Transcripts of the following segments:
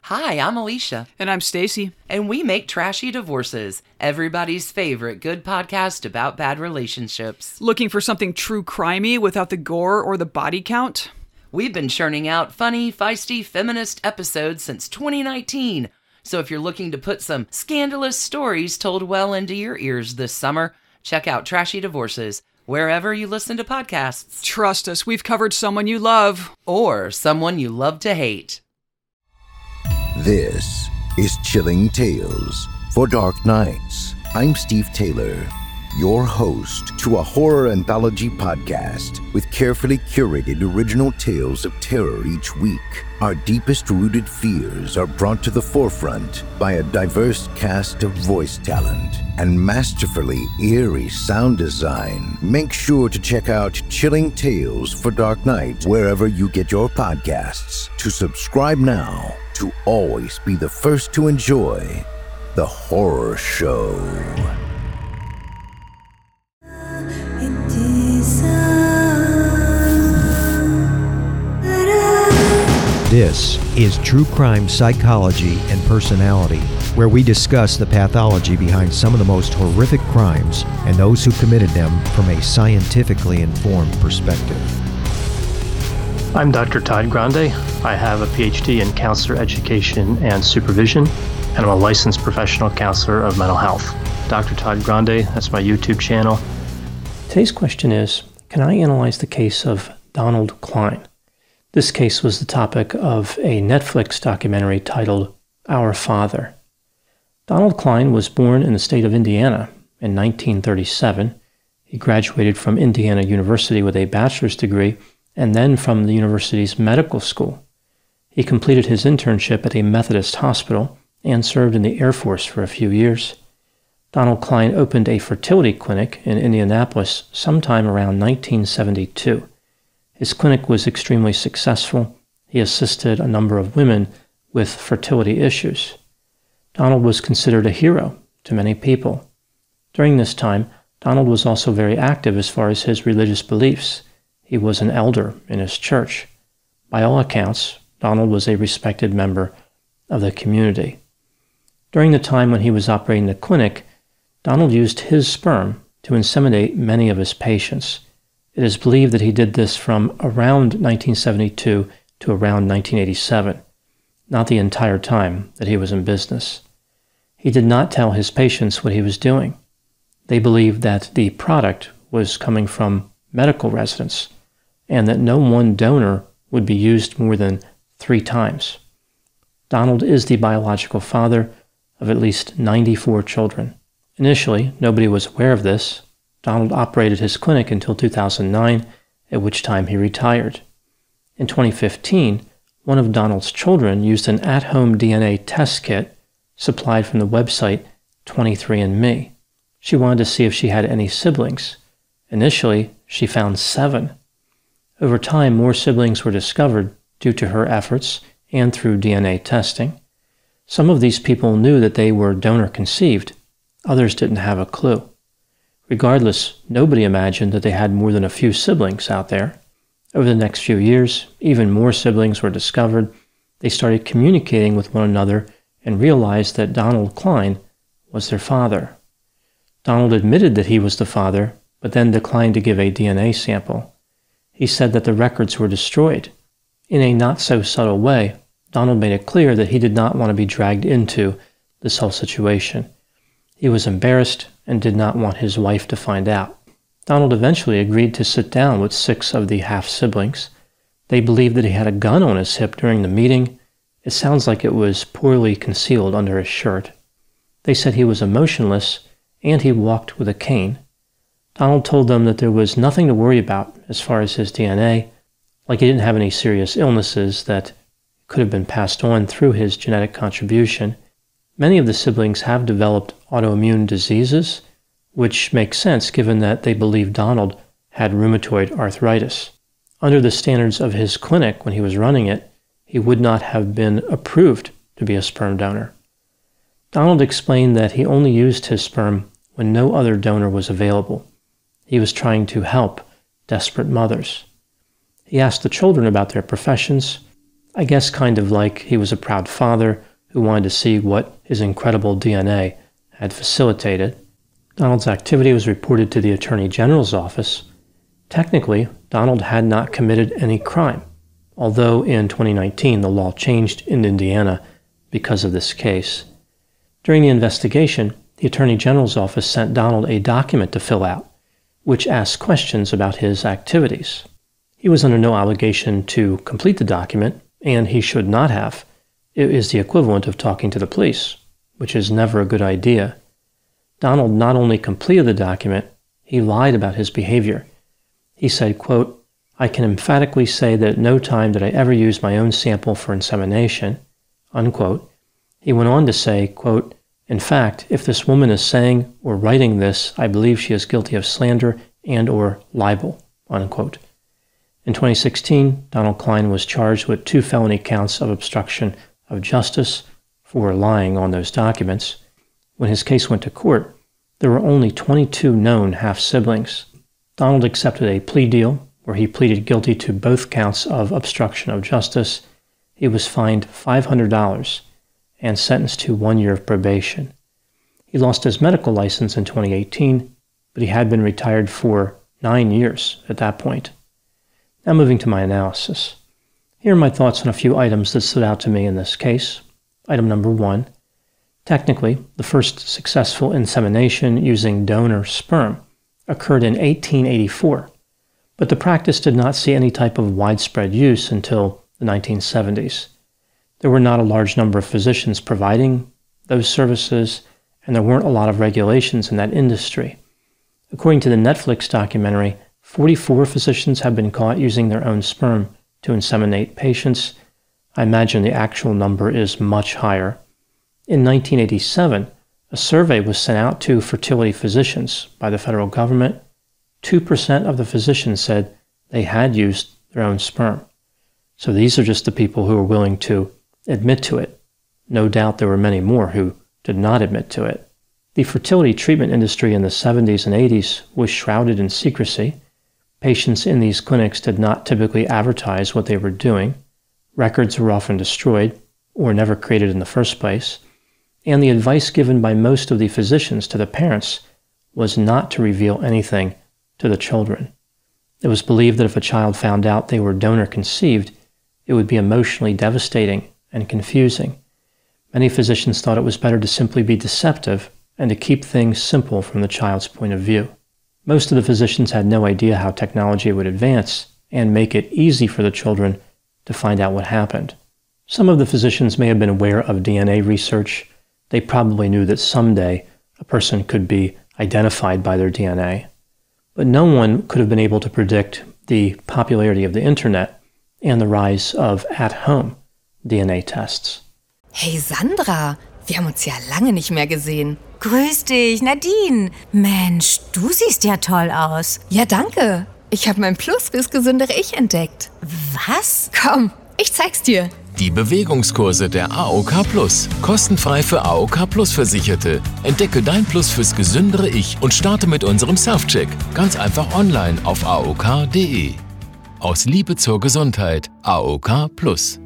Hi, I'm Alicia. And I'm Stacy. And we make Trashy Divorces, everybody's favorite good podcast about bad relationships. Looking for something true crimey without the gore or the body count? We've been churning out funny, feisty, feminist episodes since 2019. So if you're looking to put some scandalous stories told well into your ears this summer, check out Trashy Divorces, wherever you listen to podcasts. Trust us, we've covered someone you love. Or someone you love to hate. This is Chilling Tales for Dark Nights. I'm Steve Taylor, your host to a horror anthology podcast with carefully curated original tales of terror each week. Our deepest rooted fears are brought to the forefront by a diverse cast of voice talent and masterfully eerie sound design. Make sure to check out Chilling Tales for Dark Nights wherever you get your podcasts. To subscribe now, to always be the first to enjoy the horror show. This is True Crime Psychology and Personality, where we discuss the pathology behind some of the most horrific crimes and those who committed them from a scientifically informed perspective. I'm Dr. Todd Grande. I have a PhD in counselor education and supervision, and I'm a licensed professional counselor of mental health. Dr. Todd Grande, that's my YouTube channel. Today's question is, can I analyze the case of Donald Klein? This case was the topic of a Netflix documentary titled Our Father. Donald Klein was born in the state of Indiana in 1937. He graduated from Indiana University with a bachelor's degree and then from the university's medical school. He completed his internship at a Methodist hospital and served in the Air Force for a few years. Donald Klein opened a fertility clinic in Indianapolis sometime around 1972. His clinic was extremely successful. He assisted a number of women with fertility issues. Donald was considered a hero to many people. During this time, Donald was also very active as far as his religious beliefs. He was an elder in his church. By all accounts, Donald was a respected member of the community. During the time when he was operating the clinic, Donald used his sperm to inseminate many of his patients. It is believed that he did this from around 1972 to around 1987, not the entire time that he was in business. He did not tell his patients what he was doing. They believed that the product was coming from medical residents and that no one donor would be used more than 3 times. Donald is the biological father of at least 94 children. Initially, nobody was aware of this. Donald operated his clinic until 2009, at which time he retired. In 2015, one of Donald's children used an at-home DNA test kit supplied from the website 23andMe. She wanted to see if she had any siblings. Initially, she found 7. Over time, more siblings were discovered due to her efforts and through DNA testing. Some of these people knew that they were donor-conceived. Others didn't have a clue. Regardless, nobody imagined that they had more than a few siblings out there. Over the next few years, even more siblings were discovered. They started communicating with one another and realized that Donald Klein was their father. Donald admitted that he was the father, but then declined to give a DNA sample. He said that the records were destroyed. In a not-so-subtle way, Donald made it clear that he did not want to be dragged into this whole situation. He was embarrassed and did not want his wife to find out. Donald eventually agreed to sit down with 6 of the half-siblings. They believed that he had a gun on his hip during the meeting. It sounds like it was poorly concealed under his shirt. They said he was emotionless and he walked with a cane. Donald told them that there was nothing to worry about as far as his DNA, like he didn't have any serious illnesses that could have been passed on through his genetic contribution. Many of the siblings have developed autoimmune diseases, which makes sense given that they believe Donald had rheumatoid arthritis. Under the standards of his clinic when he was running it, he would not have been approved to be a sperm donor. Donald explained that he only used his sperm when no other donor was available. He was trying to help desperate mothers. He asked the children about their professions. I guess kind of like he was a proud father who wanted to see what his incredible DNA had facilitated. Donald's activity was reported to the Attorney General's office. Technically, Donald had not committed any crime, although in 2019 the law changed in Indiana because of this case. During the investigation, the Attorney General's office sent Donald a document to fill out, which asked questions about his activities. He was under no obligation to complete the document, and he should not have. It is the equivalent of talking to the police, which is never a good idea. Donald not only completed the document, he lied about his behavior. He said, quote, "I can emphatically say that at no time did I ever use my own sample for insemination," unquote. He went on to say, quote, "In fact, if this woman is saying or writing this, I believe she is guilty of slander and or libel," unquote. In 2016, Donald Klein was charged with 2 felony counts of obstruction of justice for lying on those documents. When his case went to court, there were only 22 known half-siblings. Donald accepted a plea deal where he pleaded guilty to both counts of obstruction of justice. He was fined $500 and sentenced to 1 year of probation. He lost his medical license in 2018, but he had been retired for 9 years at that point. Now moving to my analysis. Here are my thoughts on a few items that stood out to me in this case. Item number 1. Technically, the first successful insemination using donor sperm occurred in 1884, but the practice did not see any type of widespread use until the 1970s. There were not a large number of physicians providing those services, and there weren't a lot of regulations in that industry. According to the Netflix documentary, 44 physicians have been caught using their own sperm to inseminate patients. I imagine the actual number is much higher. In 1987, a survey was sent out to fertility physicians by the federal government. 2% of the physicians said they had used their own sperm. So these are just the people who are willing to admit to it. No doubt there were many more who did not admit to it. The fertility treatment industry in the 70s and 80s was shrouded in secrecy. Patients in these clinics did not typically advertise what they were doing. Records were often destroyed or never created in the first place. And the advice given by most of the physicians to the parents was not to reveal anything to the children. It was believed that if a child found out they were donor conceived, it would be emotionally devastating and confusing. Many physicians thought it was better to simply be deceptive and to keep things simple from the child's point of view. Most of the physicians had no idea how technology would advance and make it easy for the children to find out what happened. Some of the physicians may have been aware of DNA research. They probably knew that someday a person could be identified by their DNA. But no one could have been able to predict the popularity of the internet and the rise of at-home DNA tests. Hey Sandra, wir haben uns ja lange nicht mehr gesehen. Grüß dich, Nadine. Mensch, du siehst ja toll aus. Ja, danke. Ich habe mein Plus fürs gesündere Ich entdeckt. Was? Komm, ich zeig's dir. Die Bewegungskurse der AOK Plus. Kostenfrei für AOK Plus Versicherte. Entdecke dein Plus fürs gesündere Ich und starte mit unserem Self-Check. Ganz einfach online auf aok.de. Aus Liebe zur Gesundheit. AOK Plus.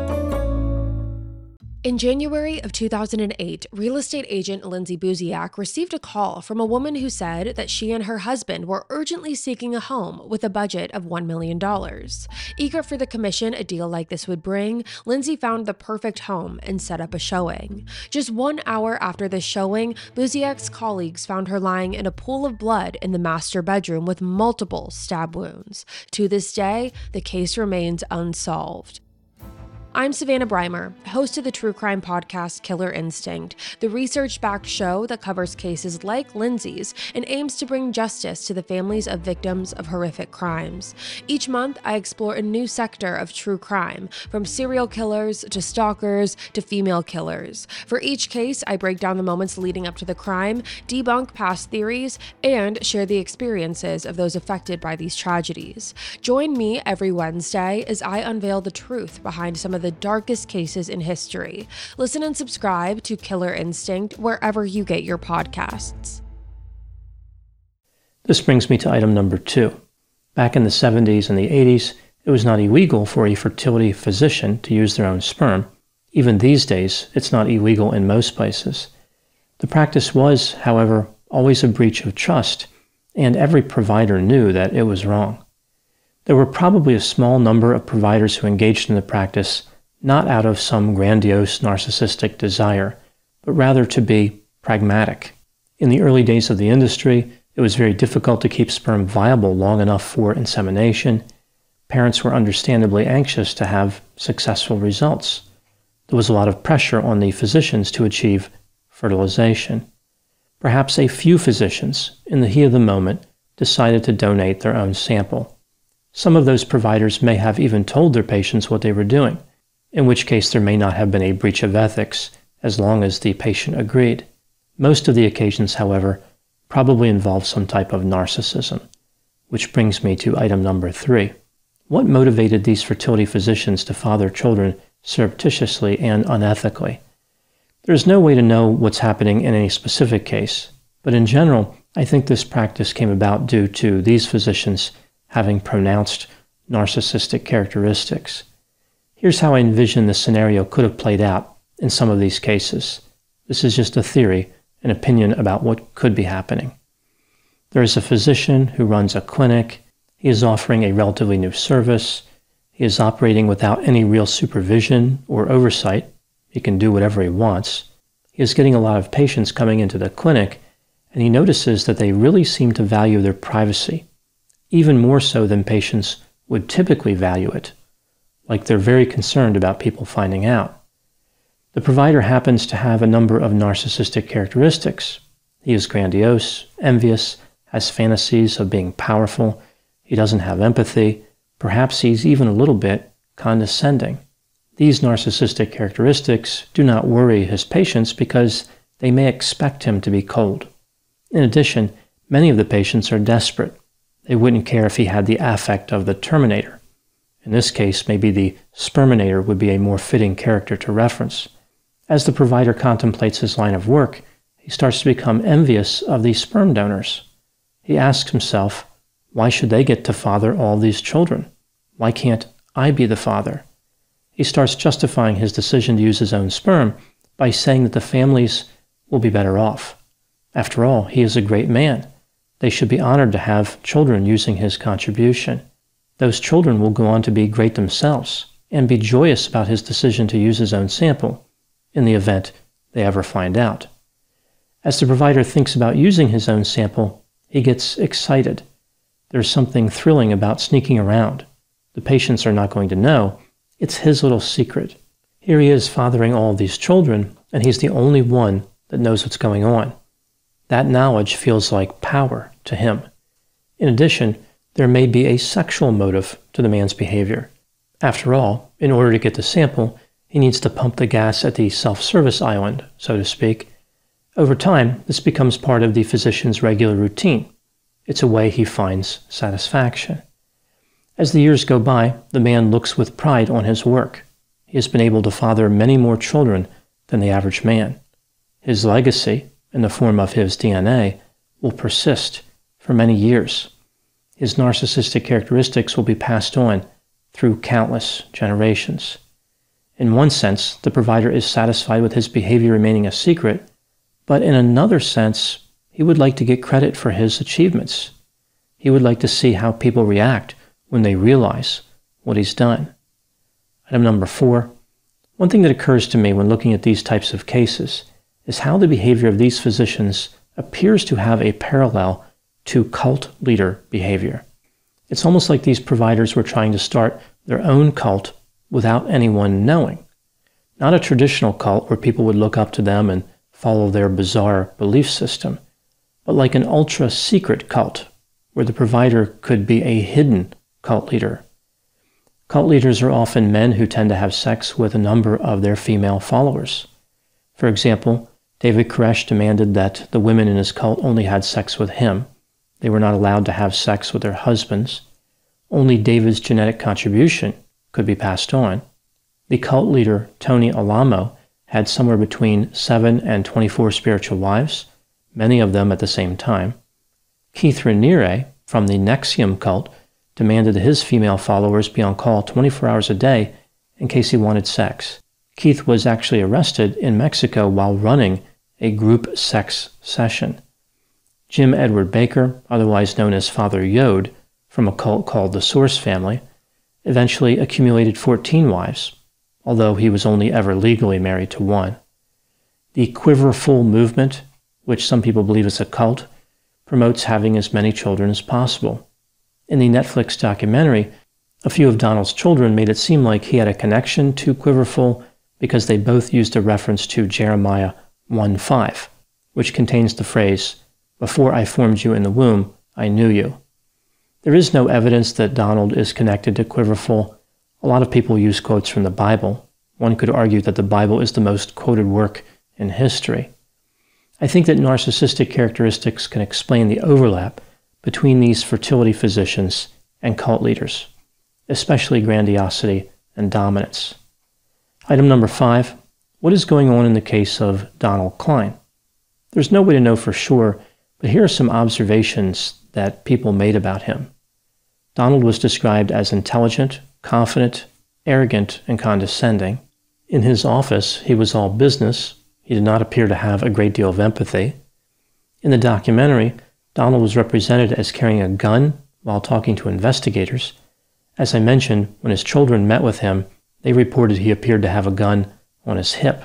In January of 2008, real estate agent Lindsay Buziak received a call from a woman who said that she and her husband were urgently seeking a home with a budget of $1 million. Eager for the commission a deal like this would bring, Lindsay found the perfect home and set up a showing. Just 1 hour after the showing, Buziak's colleagues found her lying in a pool of blood in the master bedroom with multiple stab wounds. To this day, the case remains unsolved. I'm Savannah Breimer, host of the true crime podcast Killer Instinct, the research-backed show that covers cases like Lindsay's and aims to bring justice to the families of victims of horrific crimes. Each month, I explore a new sector of true crime, from serial killers to stalkers to female killers. For each case, I break down the moments leading up to the crime, debunk past theories, and share the experiences of those affected by these tragedies. Join me every Wednesday as I unveil the truth behind some of the darkest cases in history. Listen and subscribe to Killer Instinct wherever you get your podcasts. This brings me to item number 2. Back in the 70s and the 80s, It was not illegal for a fertility physician to use their own sperm. Even these days, it's not illegal in most places. The practice was, however, always a breach of trust, and every provider knew that it was wrong. There were probably a small number of providers who engaged in the practice not out of some grandiose narcissistic desire, but rather to be pragmatic. In the early days of the industry, it was very difficult to keep sperm viable long enough for insemination. Parents were understandably anxious to have successful results. There was a lot of pressure on the physicians to achieve fertilization. Perhaps a few physicians, in the heat of the moment, decided to donate their own sample. Some of those providers may have even told their patients what they were doing, in which case there may not have been a breach of ethics as long as the patient agreed. Most of the occasions, however, probably involve some type of narcissism, which brings me to item number 3. What motivated these fertility physicians to father children surreptitiously and unethically? There is no way to know what's happening in any specific case, but in general, I think this practice came about due to these physicians having pronounced narcissistic characteristics. Here's how I envision the scenario could have played out in some of these cases. This is just a theory, an opinion about what could be happening. There is a physician who runs a clinic. He is offering a relatively new service. He is operating without any real supervision or oversight. He can do whatever he wants. He is getting a lot of patients coming into the clinic, and he notices that they really seem to value their privacy, even more so than patients would typically value it, like they're very concerned about people finding out. The provider happens to have a number of narcissistic characteristics. He is grandiose, envious, has fantasies of being powerful. He doesn't have empathy. Perhaps he's even a little bit condescending. These narcissistic characteristics do not worry his patients because they may expect him to be cold. In addition, many of the patients are desperate. They wouldn't care if he had the affect of the Terminator. In this case, maybe the Sperminator would be a more fitting character to reference. As the provider contemplates his line of work, he starts to become envious of these sperm donors. He asks himself, why should they get to father all these children? Why can't I be the father? He starts justifying his decision to use his own sperm by saying that the families will be better off. After all, he is a great man. They should be honored to have children using his contribution. Those children will go on to be great themselves and be joyous about his decision to use his own sample in the event they ever find out. As the provider thinks about using his own sample, he gets excited. There's something thrilling about sneaking around. The patients are not going to know. It's his little secret. Here he is fathering all these children, and he's the only one that knows what's going on. That knowledge feels like power to him. In addition, there may be a sexual motive to the man's behavior. After all, in order to get the sample, he needs to pump the gas at the self-service island, so to speak. Over time, this becomes part of the physician's regular routine. It's a way he finds satisfaction. As the years go by, the man looks with pride on his work. He has been able to father many more children than the average man. His legacy, in the form of his DNA, will persist for many years. His narcissistic characteristics will be passed on through countless generations. In one sense, the provider is satisfied with his behavior remaining a secret, but in another sense, he would like to get credit for his achievements. He would like to see how people react when they realize what he's done. Item number 4. One thing that occurs to me when looking at these types of cases is how the behavior of these physicians appears to have a parallel to cult leader behavior. It's almost like these providers were trying to start their own cult without anyone knowing. Not a traditional cult where people would look up to them and follow their bizarre belief system, but like an ultra-secret cult where the provider could be a hidden cult leader. Cult leaders are often men who tend to have sex with a number of their female followers. For example, David Koresh demanded that the women in his cult only had sex with him. They were not allowed to have sex with their husbands. Only David's genetic contribution could be passed on. The cult leader, Tony Alamo, had somewhere between 7 and 24 spiritual wives, many of them at the same time. Keith Raniere, from the NXIVM cult, demanded that his female followers be on call 24 hours a day in case he wanted sex. Keith was actually arrested in Mexico while running a group sex session. Jim Edward Baker, otherwise known as Father Yod, from a cult called the Source family, eventually accumulated 14 wives, although he was only ever legally married to one. The Quiverful movement, which some people believe is a cult, promotes having as many children as possible. In the Netflix documentary, a few of Donald's children made it seem like he had a connection to Quiverful because they both used a reference to Jeremiah 1:5, which contains the phrase, "Before I formed you in the womb, I knew you." There is no evidence that Donald is connected to Quiverful. A lot of people use quotes from the Bible. One could argue that the Bible is the most quoted work in history. I think that narcissistic characteristics can explain the overlap between these fertility physicians and cult leaders, especially grandiosity and dominance. Item number 5, what is going on in the case of Donald Klein? There's no way to know for sure, but here are some observations that people made about him. Donald was described as intelligent, confident, arrogant, and condescending. In his office, he was all business. He did not appear to have a great deal of empathy. In the documentary, Donald was represented as carrying a gun while talking to investigators. As I mentioned, when his children met with him, they reported he appeared to have a gun on his hip.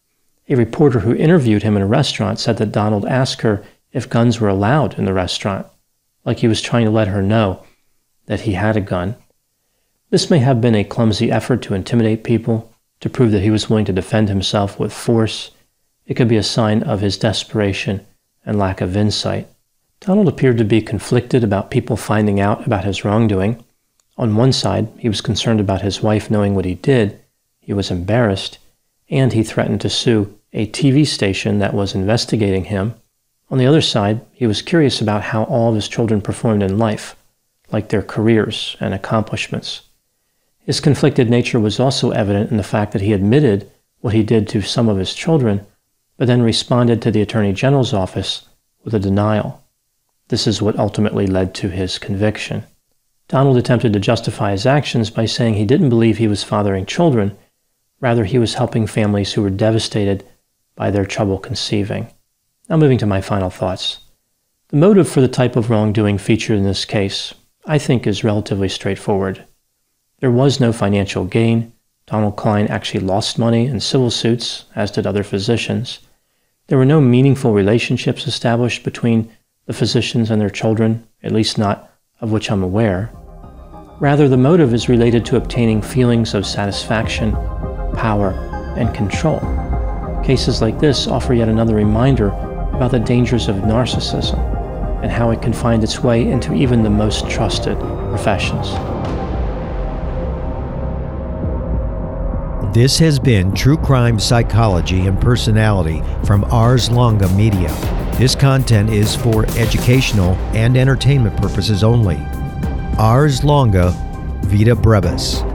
A reporter who interviewed him in a restaurant said that Donald asked her if guns were allowed in the restaurant, like he was trying to let her know that he had a gun. This may have been a clumsy effort to intimidate people, to prove that he was willing to defend himself with force. It could be a sign of his desperation and lack of insight. Donald appeared to be conflicted about people finding out about his wrongdoing. On one side, he was concerned about his wife knowing what he did, he was embarrassed, and he threatened to sue a TV station that was investigating him. On the other side, he was curious about how all of his children performed in life, like their careers and accomplishments. His conflicted nature was also evident in the fact that he admitted what he did to some of his children, but then responded to the Attorney General's office with a denial. This is what ultimately led to his conviction. Donald attempted to justify his actions by saying he didn't believe he was fathering children, rather he was helping families who were devastated by their trouble conceiving. Now moving to my final thoughts. The motive for the type of wrongdoing featured in this case, I think, is relatively straightforward. There was no financial gain. Donald Klein actually lost money in civil suits, as did other physicians. There were no meaningful relationships established between the physicians and their children, at least not of which I'm aware. Rather, the motive is related to obtaining feelings of satisfaction, power, and control. Cases like this offer yet another reminder about the dangers of narcissism and how it can find its way into even the most trusted professions. This has been True Crime Psychology and Personality from Ars Longa Media. This content is for educational and entertainment purposes only. Ars Longa, Vita Brevis.